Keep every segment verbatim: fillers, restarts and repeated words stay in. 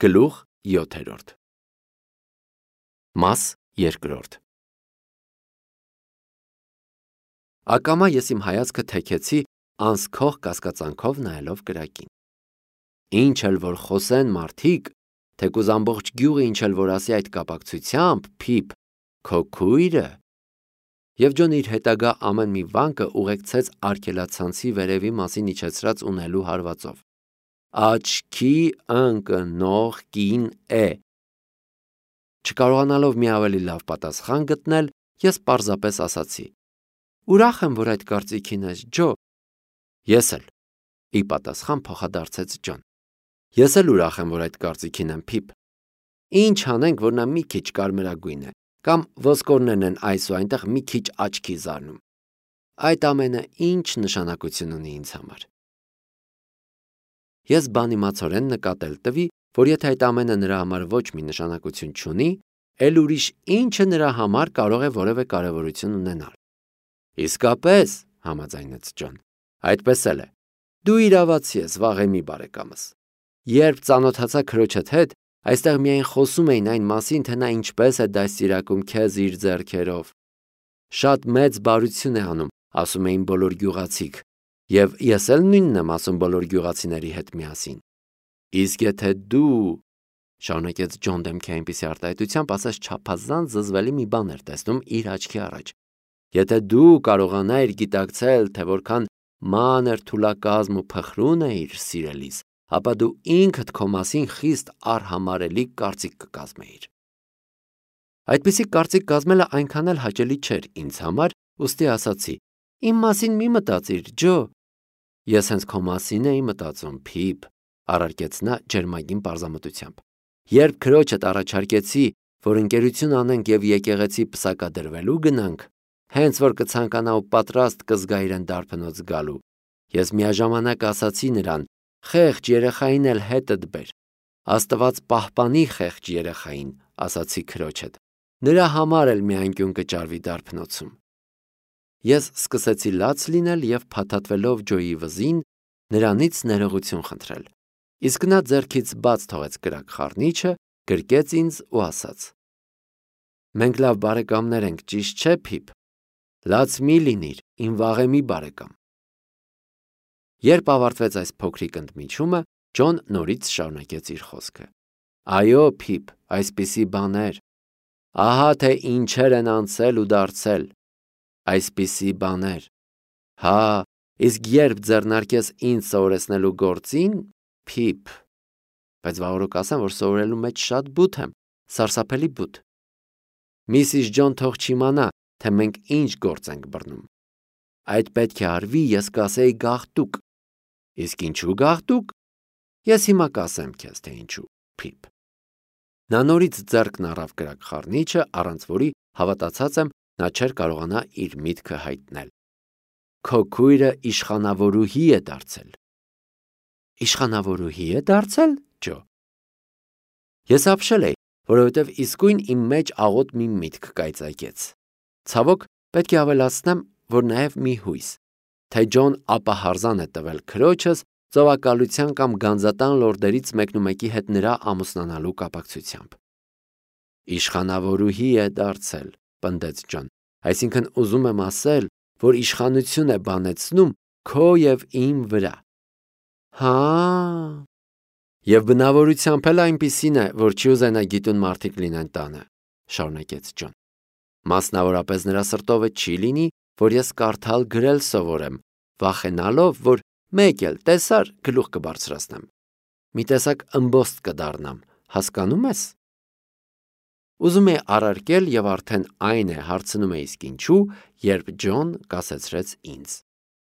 Գլուխ յոթերորդ Մաս երկրորդ Ակամա ես իմ հայացքը թեքեցի անսքող կասկածանքով նայելով կրակին։ Ինչ էլ որ խոսեն մարդիկ, թեկուզ ամբողջ գյուղը ինչ էլ որ ասի այդ կապակցությամբ, Փիփ, քո քույրը։ Եվ Ջոն իր հետագա ամեն մի վանկը ուղեկցեց արգելացանցի վերևի մասին իջեցրած ունելու հարվածով։ Աչքի ընկնող կին է։ Չկարողանալով մի ավելի լավ պատասխան գտնել, ես պարզապես ասացի. Ուրախ եմ, որ այդ կարծիքին ես, Ջո։ Ես էլ, ի պատասխան փոխադարձեց Ջոն։ Ես էլ ուրախ եմ, որ այդ կարծիքին եմ, Փիփ։ Ինչ անենք, որ նա մի քիչ կարմրագույն է, կամ ոսկորներն են այս ու այնտեղ մի քիչ աչքի զարնում։ Այդ ամենը ինչ նշանակություն ունի ինձ համար։ Ես բանիմացորեն նկատել տվի, որ եթե այդ ամենը նրա համար ոչ մի նշանակություն չունի, էլ ուրիշ ինչը նրա համար կարող է որևէ կարևորություն ունենալ։ Իսկապես, համաձայնեց Ջոն, այդպես էլ է։ Դու իրավացի ես, վաղեմի բարեկամս։ Երբ ծանոթացա քրոջդ հետ, այստեղ միայն խոսում էին այն մասին, թե նա ինչպես է դաստիարակում քեզ իր ձեռքերով։ Շատ մեծ բարություն է անում, ասում էին բոլոր գյուղացիք, եւ ես էլ նույնն եմ ասում բոլոր գյուղացիների հետ միասին։ Իսկ եթե դու, շարունակեց Ջոն դեմքի այնպիսի արտահայտությամբ, ասես չափազանց զզվելի մի բան էր տեսնում իր աչքի առաջ։ Եթե դու կարողանայիր գիտակցել, թե որքան մանր թուլակազմ ու փխրուն է իր սիրելիս, ապա դու ինքդ քո մասին խիստ արհամարելի կարծիք կկազմեիր։ Այդպիսի կարծիք կազմելը այնքան էլ հաճելի չէր ինձ համար, ուստի ասացի. Իմ մասին մի մտածիր, Ջո։ Ես հենց քո մասին էի մտածում, Փիփ, առարկեց նա ջերմագին պարզամտությամբ։ Երբ քրոջդ առաջարկեցի, որ ընկերություն անենք եւ եկեղեցի պսակադրվելու գնանք, հենց որ կցանկանա ու պատրաստ կզգա իրեն դարբնոց գալու, ես միաժամանակ ասացի նրան. Խեղճ երեխային էլ հետդ բեր։ Աստված պահպանի խեղճ երեխային, ասացի քրոջդ։ Նրա համար էլ մի անկյուն կճարվի դարբնոցում։ Ես սկսեցի լաց լինել եւ փաթաթվելով Ջոյի վզին, նրանից ներողություն խնդրել։ Իսկ նա ձեռքից բաց թողեց կրակ խառնիչը, գրկեց ինձ ու ասաց. Մենք լավ բարեկամներ ենք, ճիշտ չէ, Փիփ։ Լաց մի լինիր, իմ վաղեմի բարեկամ։ Երբ ավարտվեց այս փոքրիկ ընդմիջումը, Ջոն նորից շարունակեց իր խոսքը. Այո, Փիփ, այսպիսի բաներ։ Ահա թե ինչեր են անցել ու դարձել։ Այսպիսի բաներ։ Հա, իսկ երբ ձեռնարկես ինձ սովորեցնելու գործին, Փիփ, բայց վաղորոք ասեմ, որ սովորելու մեջ շատ բութ եմ, սարսափելի բութ։ Միսիս Ջոն թող չիմանա, թե մենք ինչ գործ ենք բռնում։ Այդ պետք է արվի, ես կասեի գաղտուկ։ Իսկ ինչու գաղտուկ։ Ես հիմա կասեմ քեզ, թե ինչու, Փիփ։ Նա նորից ձեռքն առավ կրակ խառնիչը, առանց որի հավատացած եմ, նա չէր կարողանա իր միտքը հայտնել։ Քո քույրը իշխանավորուհի է դարձել։ Իշխանավորուհի է դարձել, Ջո։ Ես ապշել էի, որովհետև իսկույն իմ մեջ աղոտ մի միտք կայծակեց։ Ցավոք, պետք է ավելացնեմ, որ նաև մի հույս, թե Ջոն ապահարզան է տվել քրոջս ծովակալության կամ գանձատան լորդերից մեկնումեկի հետ նրա ամուսնանալու կապակցությամբ։ Իշխանավորուհի է դարձել, պնդեց Ջոն, այսինքն ուզում եմ ասել, որ իշխանություն է բանեցնում քո եւ իմ վրա։ Հա։ Եվ բնավորությամբ էլ այնպիսին է, որ չի ուզենա գիտուն մարդիկ լինեն տանը, շարունակեց Ջոն։ Մասնավորապես նրա սրտովը չի լինի, որ ես կարդալ գրել սովորեմ, վախենալով, որ մեկ էլ տեսար գլուխ կբարձրացնեմ։ Մի տեսակ ըմբոստ կդառնամ, հասկանում ես։ Ուզում էի առարկել եւ արդեն այն է հարցնում է իսկ ինչու, երբ Ջոն կասեցրեց ինձ.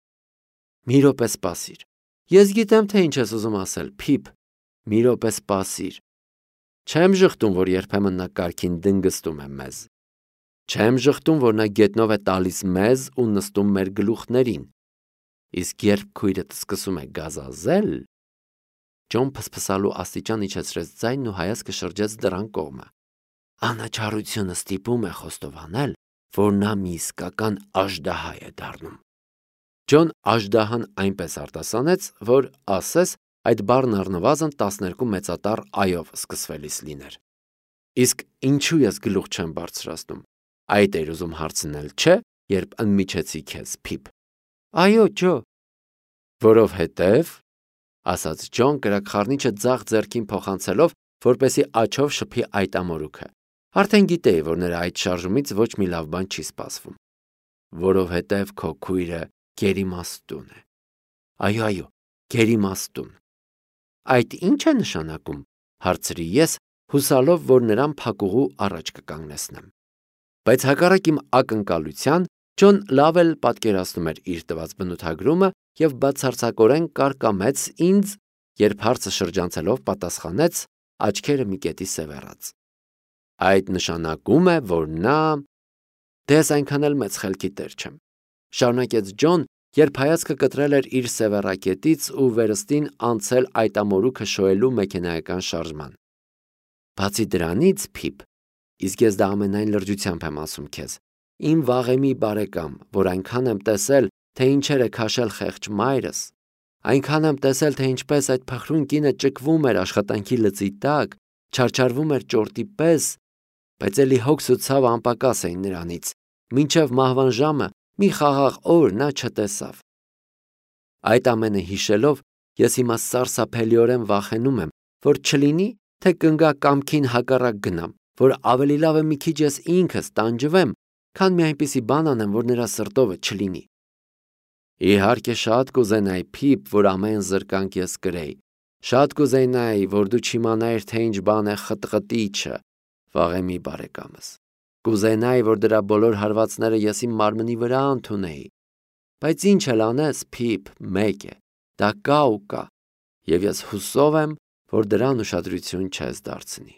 Մի րոպե սպասիր։ Ես գիտեմ, թե ինչ ես ուզում ասել, Փիփ։ Մի րոպե սպասիր։ Չեմ ժխտում, որ երբեմն նա կարգին դնգստում է մեզ։ Չեմ ժխտում, որ նա գետնով է տալիս մեզ ու նստում մեր գլուխներին։ Իսկ երբ քույրդ սկսում է գազազել, Ջոն փսփսալու աստիճան իջեցրեց ձայնն ու հայացքը շրջեց դռան կողմը։ Անաչառությունը ստիպում է խոստովանել, որ նա մի իսկական աժդահա է դառնում։ Ջոն աժդահան այնպես արտասանեց, որ ասես այդ բառն առնվազն տասներկու մեծատառ այով սկսվելիս լիներ։ Իսկ ինչու ես գլուխ չեմ բարձրացնում։ Այդ էր ուզում հարցնել, չէ, երբ ընդմիջեցի քեզ, Փիփ։ Այո, Ջո։ Որովհետև, ասաց Ջոն կրակխառնիչը ձախ ձեռքին փոխանցելով, որպեսի աջով շփի այտամորուքը։ Արդեն գիտեի, որ նրա այդ շարժումից ոչ մի լավ բան չի սպասվում։ Որովհետև քո քույրը գերիմաստուն է։ Այո, այո, գերիմաստուն։ Այդ ի՞նչ է նշանակում, հարցրի ես, հուսալով, որ նրան փակուղու առաջ կկանգնեցնեմ։ Բայց հակառակ իմ ակնկալության, Ջոն լավ էլ պատկերացնում էր իր տված բնութագրումը և բացարձակորեն կարկամեց ինձ, երբ հարցը շրջանցելով պատասխանեց, աչքերը մի կետի սևեռած։ Այդ նշանակում է, որ նա… Դե ես այնքան էլ մեծ խելքի տեր չեմ, շարունակեց Ջոն, երբ հայացքը կտրել էր իր սևեռակետից ու վերստին անցել այտամորուքը շոյելու մեքենայական շարժման։ Բացի դրանից, Փիփ, իսկ ես դա ամենայն լրջությամբ եմ ասում քեզ, իմ վաղեմի բարեկամ, որ այնքան եմ տեսել, թե ինչեր է քաշել խեղճ մայրս, այնքան եմ տեսել, թե ինչպես այդ փխրուն կինը ճկվում էր աշխատանքի լծի տակ, չարչարվում էր ճորտի պես, բայց էլի հոգս ու ցավը անպակաս էին նրանից, մինչև մահվան ժամը մի խաղաղ օր նա չտեսավ։ Այդ ամենը հիշելով, ես հիմա սարսափելիորեն վախենում եմ, որ չլինի, թե կնգա կամքին հակառակ գնամ, որ ավելի լավ է մի քիչ ես ինքս տանջվեմ, քան մի այնպիսի բան անեմ, որ նրա սրտովը չլինի։ Իհարկե շատ կուզենայի, Փիփ, որ ամեն զրկանք ես կրեի, շատ կուզենայի, որ դու չիմանայիր, թե ինչ բան է խտղտիչը, վաղեմի բարեկամս, կուզենայի, որ դրա բոլոր հարվածները ես իմ մարմնի վրա ընդունեի, բայց ինչ էլ անես, Փիփ, մեկ է, դա կա ու կա, և ես հուսով եմ, որ դրան ուշադրություն չես դարձնի։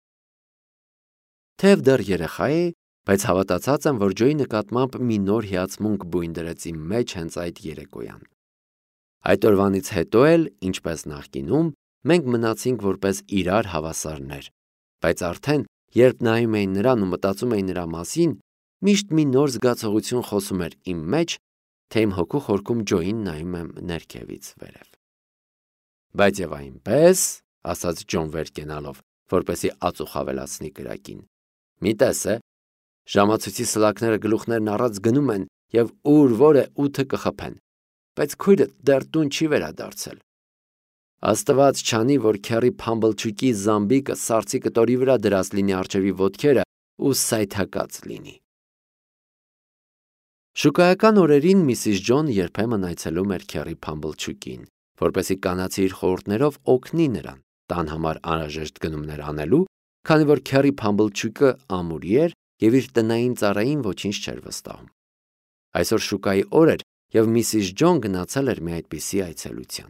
Թեև դեռ երեխա էի, բայց հավատացած եմ, որ Ջոյի նկատմամբ մի նոր հիացմունք բույն դրեց իմ մեջ հենց այդ երեկոյան։ Այդ օրվանից հետո էլ, ինչպես նախկինում, մենք մնացինք որպես իրար հավասարներ, բայց արդեն, երբ նայում էի նրան ու մտածում էի նրա մասին, միշտ մի նոր զգացողություն խոսում էր իմ մեջ, թե իմ հոգու խորքում Ջոյին նայում եմ ներքևից վերև։ Բայց եւ այնպես, ասաց Ջոն վեր կենալով, որպեսի ածուխ ավելացնի կրակին, մի տես է, ժամացույցի սլաքները գլուխներն առած գնում են և ուր որ է ութը կխփեն, բայց քույրդ դեռ տուն չի վերադարձել։ Աստված չանի, որ քեռի Փամբլչուկի զամբիկը սառցի կտորի վրա դրած լինի առջևի ոտքերը ու սայթակած լինի։ Շուկայական օրերին Միսիս Ջոն երբեմն այցելում էր քեռի Փամբլչուկին, որպեսզի կանացի իր խորհուրդներով օգնի նրան տան համար անհրաժեշտ գնումներ անելու, քանի որ քեռի Փամբլչուկը ամուրի էր և իր տնային ծառային ոչինչ չէր վստահում։ Այսօր շուկայի օր էր, և Միսիս Ջոն գնացել էր մի այդպիսի այցելության։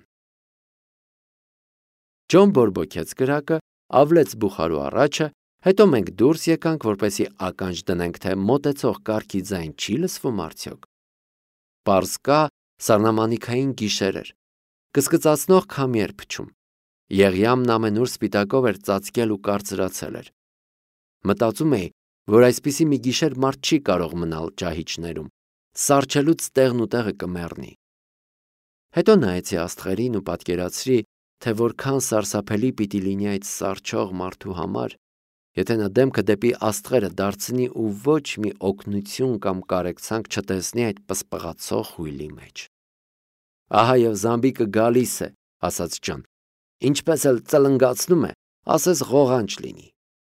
Ջոն բորբոքեց կրակը, ավլեց բուխարու առաջը, հետո մենք դուրս եկանք, որպեսզի ականջ դնենք, թե մոտեցող կառքի ձայն չի լսվում արդյոք։ Պարզ կա, սառնամանիքային գիշեր էր, կսկծացնող քամի էր փչում, Եղիամն ամենուր սպիտակով էր ծածկել ու կարծրացել էր։ Մտածում էի, որ այսպիսի մի գիշեր մարդ չի կարող մնալ ճահիճներում, սառչելուց տեղն ու տեղը կմեռնի։ Հետո նայեցի աստղերին ու պատկերացրի, թե որքան սարսափելի պիտի լինի այդ սառչող մարդու համար, եթե նա դեմքը դեպի աստղերը դարձնի ու ոչ մի օգնություն կամ կարեկցանք չտեսնի այդ պսպղացող հույլի մեջ։ Ահա և զամբիկը գալիս է, ասաց Ջոն, ինչպես էլ ծլնգացնում է, ասես ղողանջ լինի։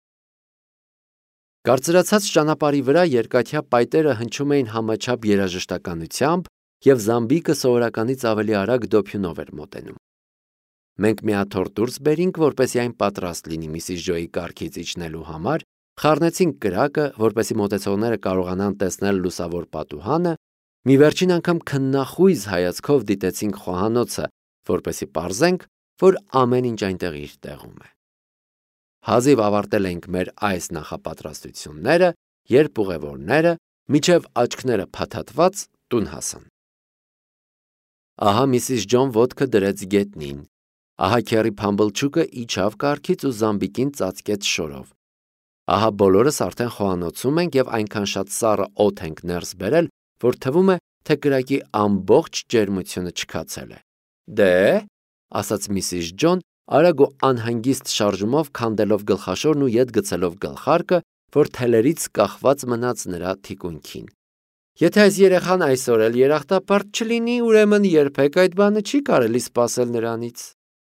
Կարծրացած ճանապարհի վրա երկաթյա պայտերը հնչում էին համաչափ երաժշտականությամբ, և զամբիկը սովորականից ավելի արագ դոփյունով էր մոտենում։ Մենք մի աթոռ դուրս բերինք, որպեսզի այն պատրաստ լինի Միսիս Ջոյի կառքից իջնելու համար, խառնեցինք կրակը, որպեսզի մոտեցողները կարողանան տեսնել լուսավոր պատուհանը, մի վերջին անգամ քննախույզ հայացքով դիտեցինք խոհանոցը, որպեսզի պարզենք, որ ամեն ինչ այնտեղ իր տեղում է։ Հազիվ ավարտել էինք մեր այս նախապատրաստությունները, երբ ուղևորները, մինչև աչքները փաթաթված, տուն հասան։ Ահա Միսիս Ջոն ոտքը դրեց գետնին, ահա քեռի Փամբլչուկը իջավ կառքից ու զամբիկին ծածկեց շորով։ Ահա բոլորս արդեն խոհանոցում ենք և այնքան շատ սառը օդ ենք ներս բերել, որ թվում է, թե կրակի ամբողջ ջերմությունը չքացել է։ Դե, ասաց Միսիս Ջոն, արագ ու անհանգիստ շարժումով քանդելով գլխաշորն ու ետ գցելով գլխարկը, որ թելերից կախված մնաց նրա թիկունքին։ Եթե այս երեխան այսօր էլ երախտապարտ չլինի, ուրեմն երբեք այդ բանը չի կարելի սպասել նրանից։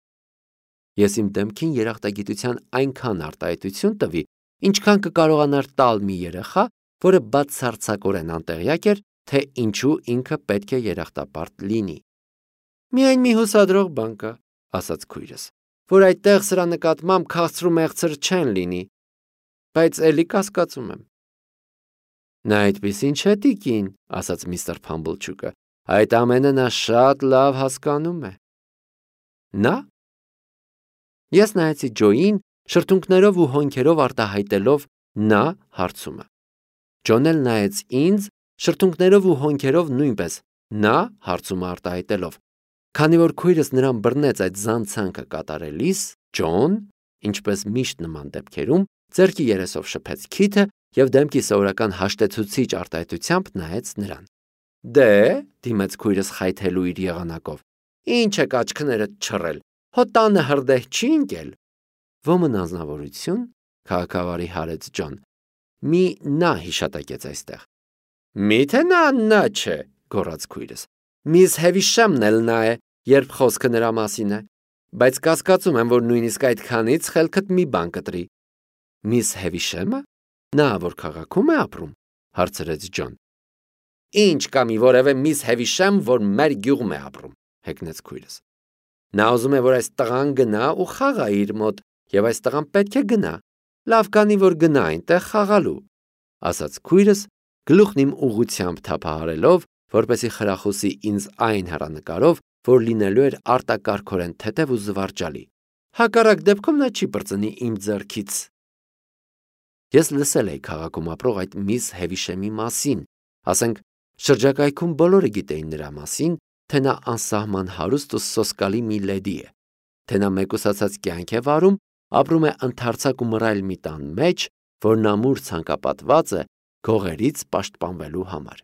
Ես իմ դեմքին երախտագիտության այնքան արտահայտություն տվի, ինչքան կկարողանար տալ մի երեխա, որը բացարձակորեն անտեղյակ էր, թե ինչու ինքը պետք է երախտապարտ լինի։ Միայն մի հուսադրող բան կա, ասաց քույրս, որ այդտեղ սրա նկատմամբ քաղցրու մեղցր չեն լինի, բայց էլի կասկածում եմ։ Նա այդպեսին չէ, տիկին, ասաց միստր Փամբլչուկը, այդ ամենը նա շատ լավ հասկանում է։ Նա։ Ես նայեցի Ջոյին, շրթունքներով ու հոնքերով արտահայտելով նա հարցումը։ Ջոն էլ նայեց ինձ, շրթունքներով ու հոնքերով նույնպես նա հարցումը արտահայտելով։ Քանի որ քույրս նրան բռնեց այդ զանցանքը կատարելիս, Ջոն, ինչպես միշտ նման դեպքերում, ձեռքի երեսով շփեց քիթը և դեմքի սովորական հաշտեցուցիչ արտահայտությամբ նայեց նրան։ Դե, դիմեց քույրս խայթելու իր եղանակով, ինչ եք աչքներդ չռել, հո տանը հրդեհ չի ընկել։ Ոմն անձնավորություն, քաղաքավարի հարեց Ջոն, մի նա հիշատակեց այստեղ։ Միթե նա նա չէ, գոռաց քույրս։ Միս Հևիշամն էլ նա է, երբ խոսքը նրա մասին է, բայց կասկածում եմ, որ նույնիսկ այդքանից խելքդ մի բան կտրի։ Միս Հևիշամը, նա որ քաղաքում է ապրում, հարցրեց Ջոն։ Ինչ կա մի որևէ միս Հևիշամ, որ մեր գյուղում է ապրում, հեգնեց քույրս։ Նա ուզում է, որ այս տղան գնա ու խաղա իր մոտ, եւ այս տղան պետք է գնա։ Լավ կանի, որ գնա այնտեղ խաղալու, ասաց քույրս, գլուխն իմ ուղղությամբ թափահարելով, որպեսզի խրախուսի ինձ այն հեռանկարով, որ լինելու էր արտակարգորեն թեթև ու զվարճալի։ Հակառակ դեպքում նա չի բրծնի իմ ձեռքից։ Ես լսել էի քաղաքում ապրող այդ միս Հևիշեմի մասին, ասենք, շրջակայքում բոլորը գիտեին նրա մասին, թե նա անսահման հարուստ ու սոսկալի մի լեդի է, թե նա մեկուսացած կյանք է վարում, ապրում է ընդարձակ ու մռայլ մի տան մեջ, որն ամուր ցանկապատված է գողերից պաշտպանվելու համար։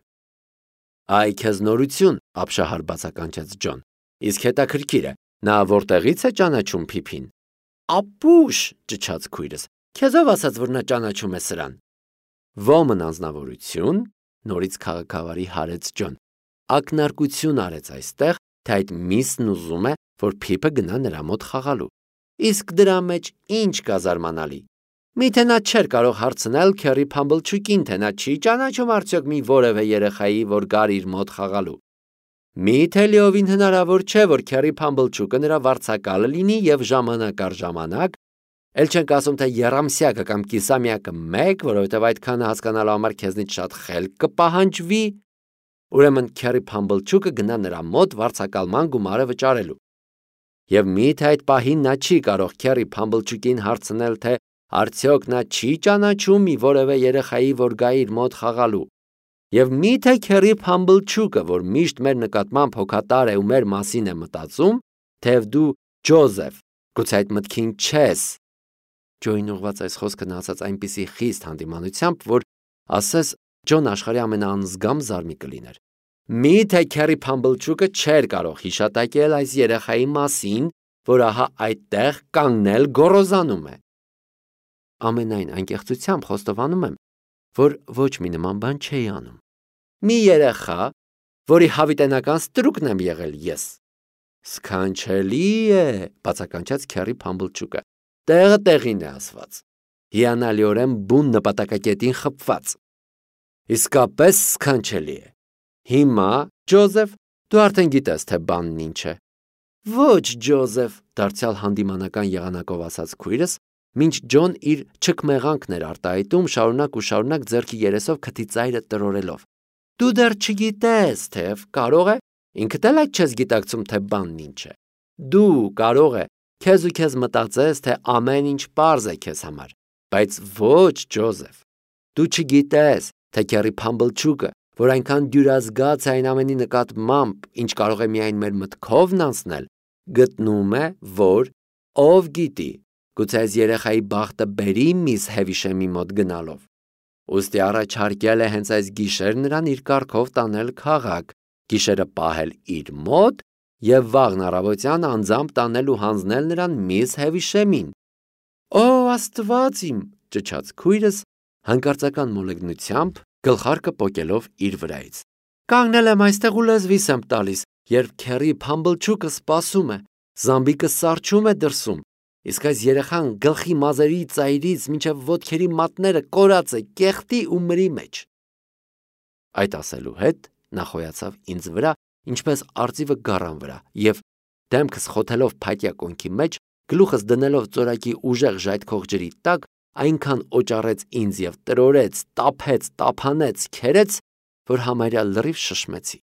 Այ քեզ նորություն, ապշահար բացականչեց Ջոն, իսկ հետաքրքիր է, նա որտեղից է ճանաչում Փիփին։ Ապուշ, ճչաց քույրս, քեզ ով ասաց, որ նա ճանաչում է սրան։ Ոմն անձնավորություն, նորից քաղաքավարի հարեց Ջոն, ակնարկություն արեց այստեղ, թե այդ միսն ուզում է, որ Փիփը գնա նրա մոտ խաղալու։ Իսկ դրա մեջ ինչ կա զարմանալի։ Միթե նա չէր կարող հարցնել Քերի Փամբլչուկին, թե նա չի ճանաչում արդյոք մի որևէ երեխայի, որ գար իր մոտ խաղալու։ Միթե լիովին հնարավոր չէ, որ Քերի Փամբլչուկը նրա վարձակալը լինի եւ ժամանակ առ ժամանակ, ել չենք ասում, թե եռամսյակը կամ կիսամյակը մեկ, որովհետեւ այդքանը հասկանալու համար քեզնից շատ խելք կպահանջվի, ուրեմն Քերի Փամբլչուկը գնա նրա մոտ վարձակալման գումարը վճարելու։ Եվ միթե այդ պահին նա չի կարող Քերի Փամբլչուկին հարցնել, թե արդյոք նա չի ճանաչում մի որևէ երեխայի, որ գա իր մոտ խաղալու։ Եվ միթե Քերի Փամբլչուկը, որ միշտ մեր նկատմամբ հոգատար է ու մեր մասին է մտածում, թեև դու Ջոզեֆ, գուցե այդ մտքին չես։ Ջոյին ուղված այս խոսքը նա ասաց այնպիսի խիստ հանդիմանությամբ, որ ասես Ջոն աշխարհի ամենաանզգամ զարմիկը լիներ։ Միթե Քերի Փամբլչուկը չէր կարող հիշատակել այս երեխայի մասին, որ ահա այդտեղ կանգնել գոռոզանում է։ Ամենայն անկեղծությամբ խոստովանում եմ, որ ոչ մի նման բան չէի անում։ Մի երեխա, որի հավիտենական ստրուկն եմ եղել ես։ Սքանչելի է, բացականչեց Քերի Փամբլչուկը։ Տեղը տեղին է ասված։ Հիանալիորեն բուն նպատակակետին խփված։ Իսկապես սքանչելի է։ Հիմա, Ջոզեֆ, դու արդեն գիտես, թե բանն ինչ է։ Ոչ, Ջոզեֆ, դարձյալ հանդիմանական եղանակով ասաց քույրս, մինչ Ջոն իր չքմեղանքն էր արտահայտում, շարունակ ու շարունակ ձեռքի երեսով քթի ծայրը տրորելով։ Դու դեռ չգիտես, թեև կարող է, ինքդ էլ այդ չես գիտակցում, թե բանն ինչ է։ Դու կարող է քեզ ու քեզ մտածես, թե ամեն ինչ պարզ է քեզ համար, բայց ոչ, Ջոզեֆ։ Դու չգիտես, թե Քերի Փամբլչուկը, որ այնքան դյուրազգաց է այն ամենի նկատմամբ, ինչ կարող է միայն մեր մտքովն անցնել, գտնում է, որ ով գիտի, գուցե այս երեխայի բախտը բերի միս Հևիշեմի մոտ գնալով։ Ուստի առաջարկել է հենց այս գիշեր նրան իր կառքով տանել քաղաք, գիշերը պահել իր մոտ և վաղն առավոտյան անձամբ տանել ու հանձնել նրան միզ Հևիշեմին։ Օ, Աստված իմ, ճչաց քույրս հանկարծական մոլեգնությամբ գլխարկը պոկելով իր վրայից։ Կանգնել եմ այստեղ ու լեզվիս եմ տալիս, երբ քեռի Փամբլչուկը սպասում է, զամբիկը սառչում է դրսում, իսկ այս երեխան գլխի մազերի ծայրից մինչև ոտքերի մատները կորած է կեղտի ու մրի մեջ։ Այդ ասելու հետ նա խոյացավ ինձ վրա, ինչպես արծիվը գառան վրա, և դեմքս խոթելով փայտյա կոնքի մեջ, գլուխս դնելով ծորակի ուժեղ ժայթքող ջրի տակ, այնքան օճառեց ինձ և տրորեց, տափեց, տափանեց, քերեց, որ համարյա լրիվ շշմեցի։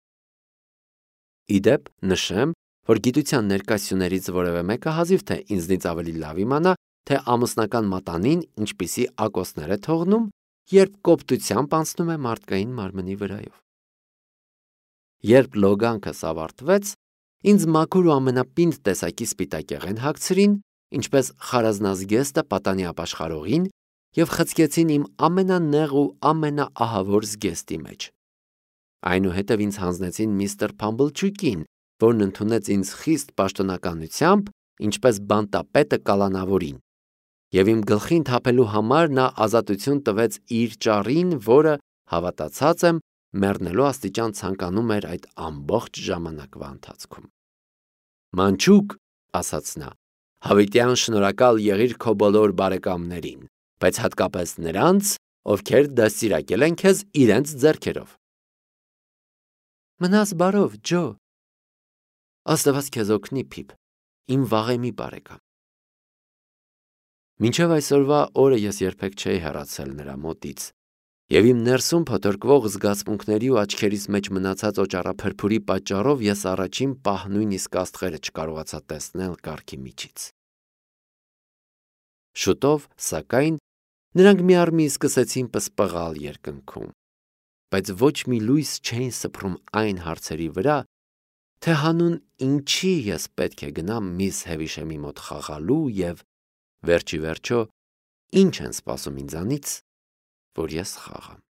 Իդեպ նշեմ, որ գիտության ներկայացուցիչներից որևէ մեկը հազիվ թե ինձնից ավելի լավ իմանա, թե ամուսնական մատանին ինչպիսի ակոսներ է թողնում, երբ կոպտությամբ անցնում է մարդկային մարմնի վրայով։ Երբ լոգանքս ավարտվեց, ինձ մաքուր ու ամենապինդ տեսակի սպիտակեղեն հագցրին, ինչպես խարազնազգեստը պատանի ապաշխարողին, և խցկեցին իմ ամենանեղ ու ամենաահավոր զգեստի մեջ։ Այնուհետև ինձ հանձնեցին միստր Փամբլչուկին, որն ընդունեց ինձ խիստ պաշտոնականությամբ, ինչպես բանտապետը կալանավորին, և իմ գլխին թափելու համար նա ազատություն տվեց իր ճառին, որը, հավատացած եմ, մեռնելու աստիճան ցանկանում էր այդ ամբողջ ժամանակվա ընթացքում։ Մանչուկ, ասաց նա, հավիտյան շնորհակալ եղիր քո բոլոր բարեկամներին, բայց հատկապես նրանց, ովքեր դաստիարակել են քեզ իրենց ձեռքերով։ Մնաս բարով, Ջո։ Աստված քեզ օգնի, Փիփ, իմ վաղեմի բարեկամ։ Մինչև այսօրվա օրը ես երբեք չէի հեռացել նրա մոտից, և իմ ներսում փոթորկվող զգացմունքների ու աչքերիս մեջ մնացած օճառափրփուրի պատճառով ես առաջին պահ նույնիսկ աստղերը չկարողացա տեսնել կառքի միջից։ Շուտով, սակայն, նրանք միառմի սկսեցին պսպղալ երկնքում, բայց ոչ մի լույս չէին սփռում այն հարցերի վրա, թե հանուն ինչի ես պետք է գնամ միզ Հևիշեմի մոտ խաղալու և, վերջիվերջո, ինչ են սպասում ինձանից, որ ես խաղամ։